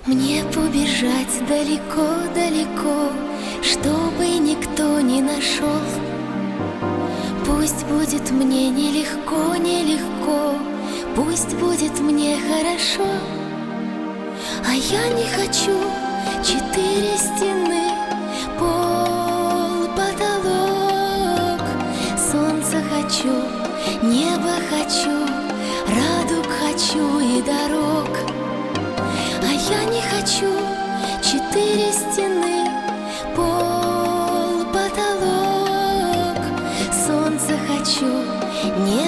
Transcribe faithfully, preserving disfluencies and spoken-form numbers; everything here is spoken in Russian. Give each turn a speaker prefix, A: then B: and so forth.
A: Мне побежать далеко-далеко, чтобы никто не нашел. Пусть будет мне нелегко, нелегко, пусть будет мне хорошо. А я не хочу четыре стены, пол, потолок. Солнце хочу, небо хочу, радуг хочу и дорог. А я не хочу четыре стены, пол, потолок. Солнце хочу, небо